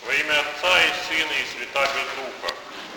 Во имя Отца и Сына и Святаго Духа.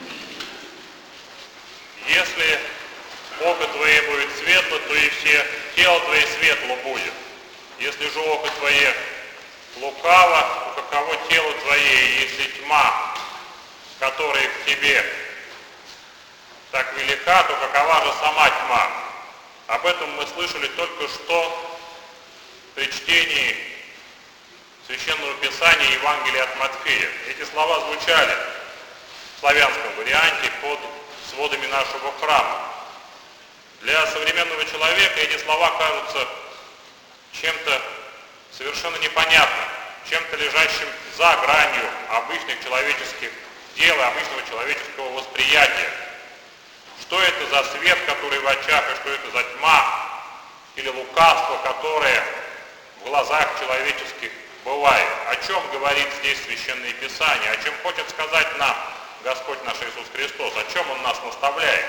Если око твое будет светло, то и все тело твое светло будет. Если же око твое лукаво, то каково тело твое, если тьма, которая к тебе так велика, то какова же сама тьма? Об этом мы слышали только что при чтении Священного Писания Евангелия от Матфея. Эти слова звучали в славянском варианте под сводами нашего храма. Для современного человека эти слова кажутся чем-то совершенно непонятным, чем-то лежащим за гранью обычных человеческих дел и обычного человеческого восприятия. Что это за свет, который в очах, и что это за тьма или лукавство, которое в глазах человеческих бывает? О чем говорит здесь Священное Писание? О чем хочет сказать нам Господь наш Иисус Христос? О чем Он нас наставляет?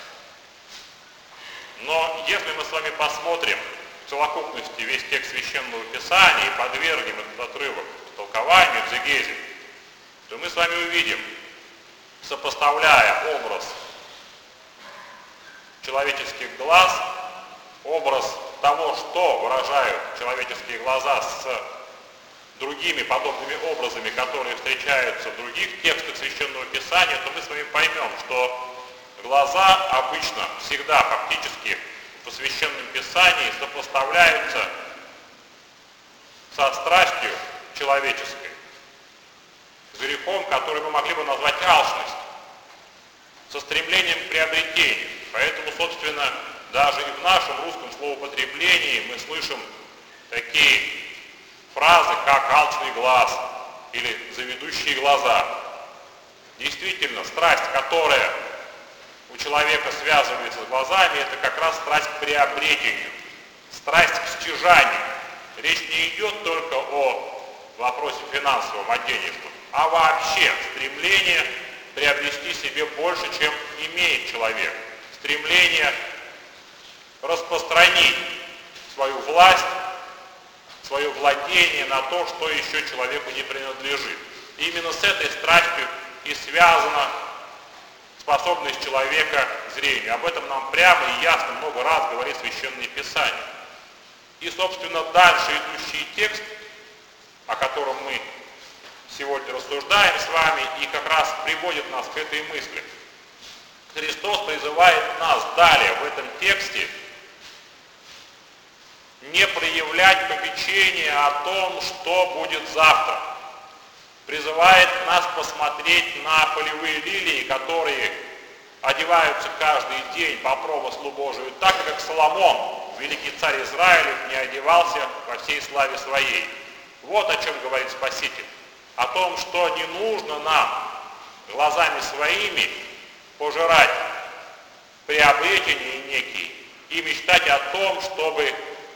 Но если мы с вами посмотрим в совокупности весь текст Священного Писания и подвергнем этот отрывок толкованию, экзегезе, то мы с вами увидим, сопоставляя образ человеческих глаз, образ того, что выражают человеческие глаза с другими подобными образами, которые встречаются в других текстах Священного Писания, то мы с вами поймем, что глаза обычно, всегда фактически в Священном Писании сопоставляются со страстью человеческой, с грехом, который мы могли бы назвать алчность, со стремлением к приобретению. Поэтому, собственно, даже и в нашем русском словоупотреблении мы слышим такие фразы, как «алчный глаз» или «заведущие глаза». Действительно, страсть, которая у человека связывается с глазами, это как раз страсть к приобретению, страсть к стяжанию. Речь не идет только о вопросе финансовом, о денежном, а вообще стремление приобрести себе больше, чем имеет человек. Стремление распространить свою власть, свое владение на то, что еще человеку не принадлежит. И именно с этой страстью и связана способность человека к зрению. Об этом нам прямо и ясно много раз говорит Священное Писание. И, собственно, дальше идущий текст, о котором мы сегодня рассуждаем с вами, и как раз приводит нас к этой мысли. Христос призывает нас далее в этом тексте не проявлять попечения о том, что будет завтра. Призывает нас посмотреть на полевые лилии, которые одеваются каждый день по промыслу Божию, так как Соломон, великий царь Израилев, не одевался во всей славе своей. Вот о чем говорит Спаситель. О том, что не нужно нам глазами своими пожирать приобретения некие и мечтать о том, чтобы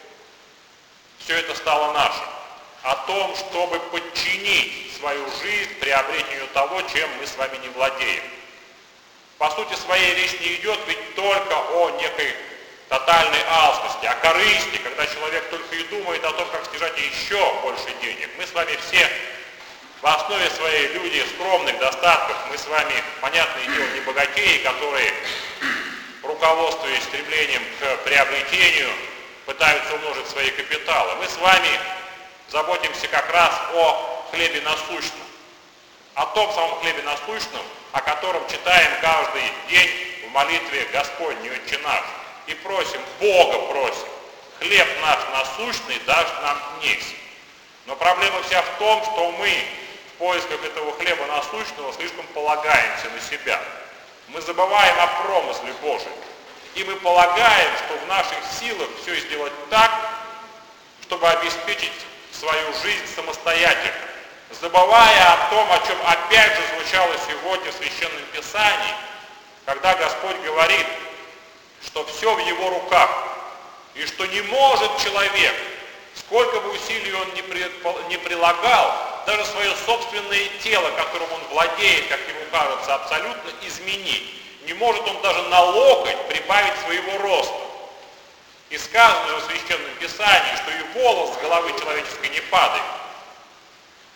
все это стало нашим, о том, чтобы подчинить свою жизнь приобретению того, чем мы с вами не владеем. По сути своей речь не идет ведь только о некой тотальной алчности, о корысти, когда человек только и думает о том, как стяжать еще больше денег. Мы с вами все в основе своей люди скромных достатков, мы с вами, понятное дело, не богатеи, которые, руководствуясь стремлением к приобретению, пытаются умножить свои капиталы. Мы с вами заботимся как раз о хлебе насущном, о том самом хлебе насущном, о котором читаем каждый день в молитве Господней Отче наш. И просим, Бога просим, хлеб наш насущный дашь нам днесь. Но проблема вся в том, что мы в поисках этого хлеба насущного слишком полагаемся на себя. Мы забываем о промысле Божьем. И мы полагаем, что в наших силах все сделать так, чтобы обеспечить свою жизнь самостоятельно, забывая о том, о чем опять же звучало сегодня в Священном Писании, когда Господь говорит, что все в Его руках, и что не может человек, сколько бы усилий он не прилагал, даже свое собственное тело, которым он владеет, как ему кажется, абсолютно изменить. Не может он даже на локоть прибавить своего роста. И сказано же в Священном Писании, что и волос с головы человеческой не падает.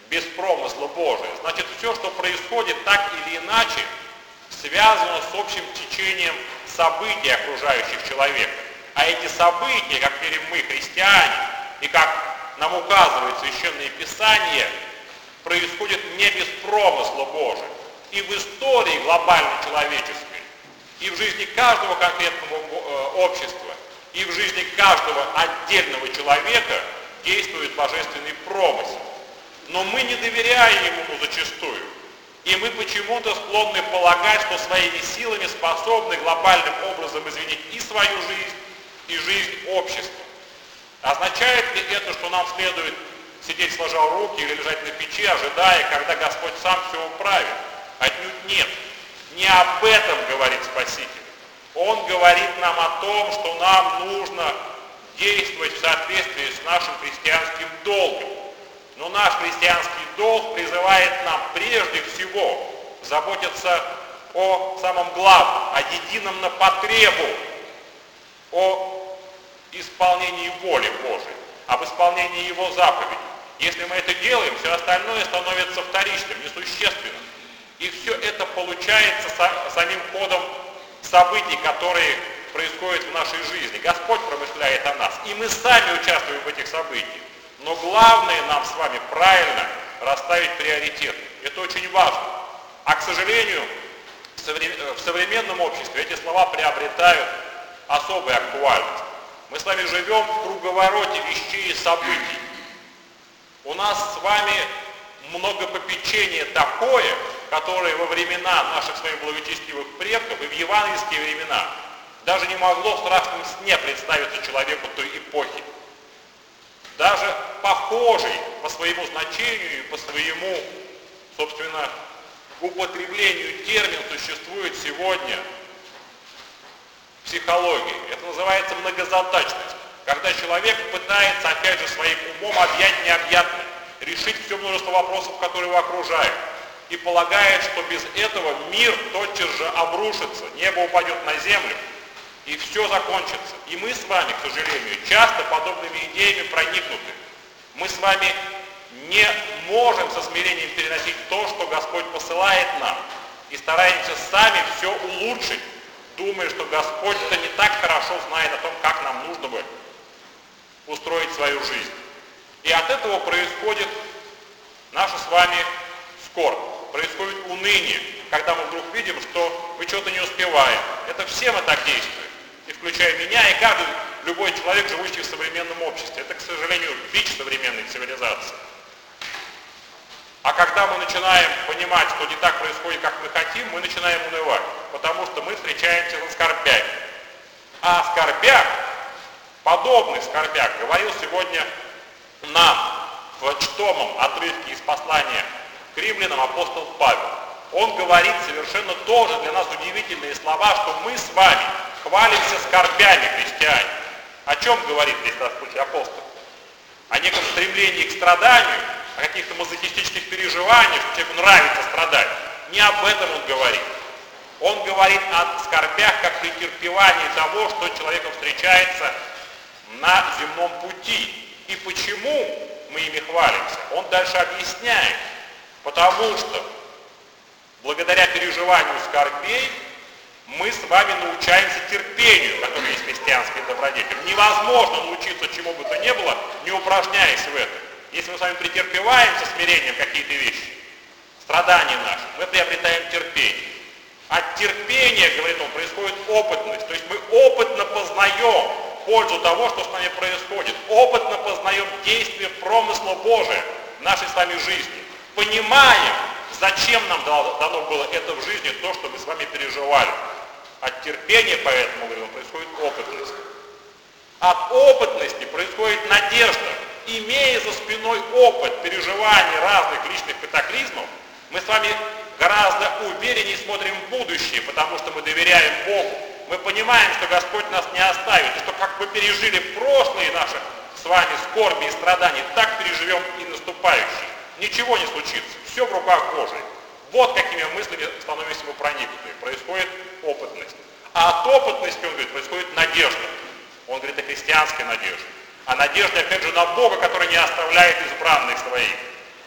без промысла Божия, значит, все, что происходит, так или иначе связано с общим течением событий, окружающих человека. А эти события, как верим мы, христиане, и как нам указывает Священное Писание, происходят не без промысла Божия. И в истории глобально человеческой, и в жизни каждого конкретного общества, и в жизни каждого отдельного человека действует божественный промысел. Но мы не доверяем ему зачастую. И мы почему-то склонны полагать, что своими силами способны глобальным образом изменить и свою жизнь, и жизнь общества. Означает ли это, что нам следует сидеть сложа руки или лежать на печи, ожидая, когда Господь сам все управит? Отнюдь нет. Не об этом говорит Спаситель. Он говорит нам о том, что нам нужно действовать в соответствии с нашим христианским долгом. Но наш христианский долг призывает нам прежде всего заботиться о самом главном, о едином на потребу, о исполнении воли Божией, об исполнении Его заповедей. Если мы это делаем, все остальное становится вторичным, несущественным. И все это получается самим ходом событий, которые происходят в нашей жизни. Господь промышляет о нас, и мы сами участвуем в этих событиях. Но главное нам с вами правильно расставить приоритеты. Это очень важно. А, к сожалению, в современном обществе эти слова приобретают особую актуальность. Мы с вами живем в круговороте вещей и событий. У нас с вами многопопечение такое, которое во времена наших с вами благочестивых предков и в евангельские времена даже не могло в страшном сне представиться человеку той эпохи. Даже похожий по своему значению и по своему, собственно, употреблению термин существует сегодня в психологии. Это называется многозадачность. Когда человек пытается, опять же, своим умом объять необъятное, решить все множество вопросов, которые его окружают, и полагает, что без этого мир тотчас же обрушится, небо упадет на землю, и все закончится. И мы с вами, к сожалению, часто подобными идеями проникнуты. Мы с вами не можем со смирением переносить то, что Господь посылает нам, и стараемся сами все улучшить, думая, что Господь-то не так хорошо знает о том, как нам нужно бы устроить свою жизнь. И от этого происходит наша с вами скорбь, происходит уныние, когда мы вдруг видим, что мы что-то не успеваем. Это все мы так действуем, и включая меня, и каждый, любой человек, живущий в современном обществе. Это, к сожалению, бич современной цивилизации. А когда мы начинаем понимать, что не так происходит, как мы хотим, мы начинаем унывать, потому что мы встречаемся со скорбями. А о скорбях, подобных скорбях, говорил сегодня нам в чтомом отрывке из послания к римлянам апостол Павел. Он говорит совершенно тоже для нас удивительные слова, что мы с вами хвалимся скорбями, христиане. О чем говорит здесь апостол? О неком стремлении к страданию, о каких-то мазохистических переживаниях, что человеку нравится страдать. Не об этом он говорит. Он говорит о скорбях как претерпевании того, что человеком встречается на земном пути. И почему мы ими хвалимся? Он дальше объясняет. Потому что благодаря переживанию скорбей мы с вами научаемся терпению, которое есть христианский добродетель. Невозможно научиться чему бы то ни было, не упражняясь в этом. Если мы с вами претерпеваем со смирением какие-то вещи, страдания наши, мы приобретаем терпение. От терпения, говорит он, происходит опытность. То есть мы опытно познаем пользу того, что с нами происходит. Опытно познаем действие промысла Божия в нашей с вами жизни. Понимаем, зачем нам дано было это в жизни, то, что мы с вами переживали. От терпения, поэтому, говорю, происходит опытность. От опытности происходит надежда. Имея за спиной опыт переживаний разных личных катаклизмов, мы с вами гораздо увереннее смотрим в будущее, потому что мы доверяем Богу. Мы понимаем, что Господь нас не оставит, и что как мы пережили прошлые наши с вами скорби и страдания, так переживем и наступающие. Ничего не случится, все в руках Божьих. Вот какими мыслями становимся мы проникнуты. Происходит опытность. А от опытности, он говорит, происходит надежда. Он говорит о христианской надежде. А надежда, опять же, на Бога, который не оставляет избранных своих.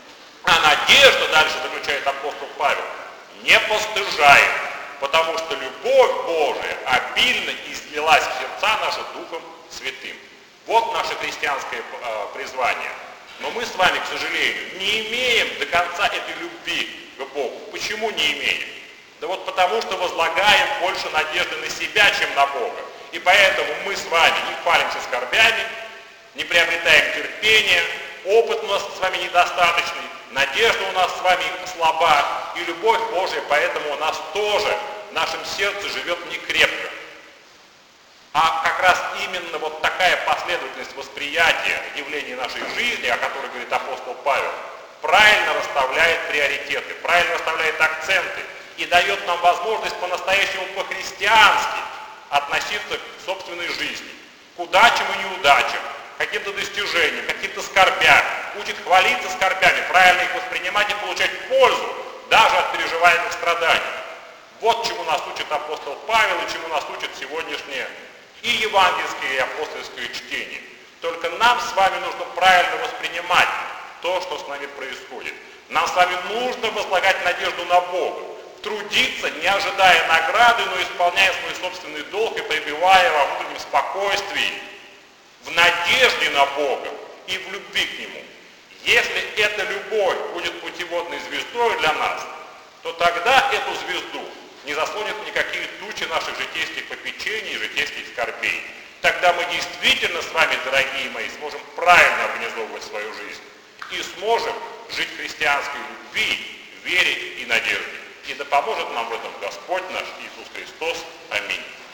А надежда, дальше заключает апостол Павел, не постыжает, потому что любовь Божия обильно излилась в сердца наши Духом Святым. Вот наше христианское призвание. Но мы с вами, к сожалению, не имеем до конца этой любви к Богу. Почему не имеем? Да вот потому, что возлагаем больше надежды на себя, чем на Бога. И поэтому мы с вами не хвалимся скорбями, не приобретаем терпения, опыт у нас с вами недостаточный, надежда у нас с вами слаба, и любовь Божия поэтому у нас тоже в нашем сердце живет не крепко. А как раз именно вот такая последовательность восприятия явлений нашей жизни, о которой говорит апостол Павел, правильно расставляет приоритеты, правильно расставляет акценты и дает нам возможность по-настоящему по-христиански относиться к собственной жизни, к удачам и неудачам, к каким-то достижениям, к каким-то скорбям, учит хвалиться скорбями, правильно их воспринимать и получать пользу даже от переживаемых страданий. Вот чему нас учит апостол Павел и чему нас учит сегодняшнее и евангельское, и апостольское чтение. Только нам с вами нужно правильно воспринимать то, что с нами происходит. Нам с вами нужно возлагать надежду на Бога, трудиться, не ожидая награды, но исполняя свой собственный долг и пребывая во внутреннем спокойствии, в надежде на Бога и в любви к Нему. Если эта любовь будет путеводной звездой для нас, то тогда эту звезду не заслонят никакие тучи наших житейских попечений и житейских скорбей. Тогда мы действительно с вами, дорогие мои, сможем правильно организовывать свою жизнь и сможем жить в христианской любви, вере и надежде. И да поможет нам в этом Господь наш Иисус Христос. Аминь.